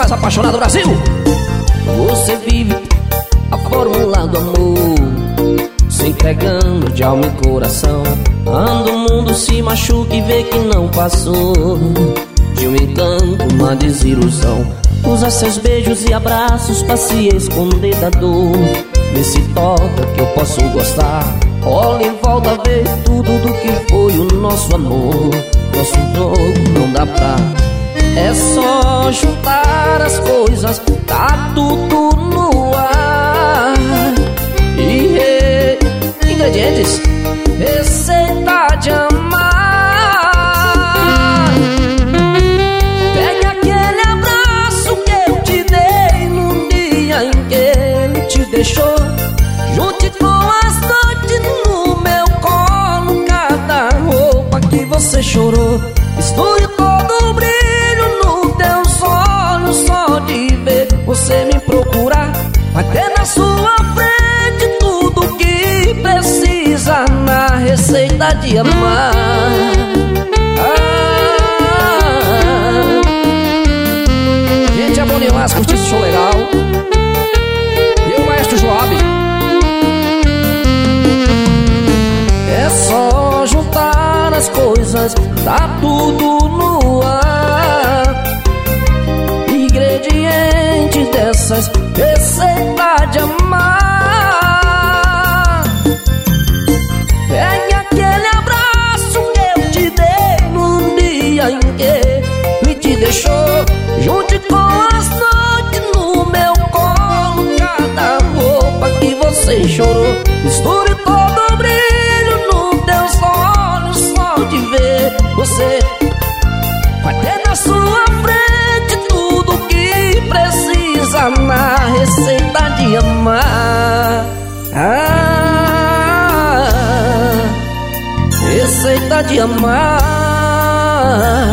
mais apaixonado do Brasil. Você vive a fórmula do amor, se entregando de alma e coração. Anda o mundo, se machuca e vê que não passou de um encanto, uma desilusão. Usa seus beijos e abraços pra se esconder da dor. Vê se toca que eu posso gostar. Olha em volta, vê tudo do que foi o nosso amor. Nosso jogo não dá pra. É só juntar as coisas, tá tudo no ar. E ingredientes, receita de amar. Pegue aquele abraço que eu te dei no dia em que ele te deixou. Junte com as noites no meu colo cada roupa que você chorou. Misture todo o brilho nos teus olhos, só de ver você me procurar. Vai ter na sua frente tudo que precisa na receita de amar. Gente, é bom demais curtir esse show legal. E o maestro Joab. É só juntar as coisas, tá tudo no ar. Ingredientes dessas receitas de amar. Pegue aquele abraço que eu te dei no dia em que ele te deixou. Junte com as noites no meu colo cada roupa que você chorou. Misture todo o brilho nos teus olhos, só de ver você. Vai ter na sua frente tudo que precisa na receita de amar. Receita de amar.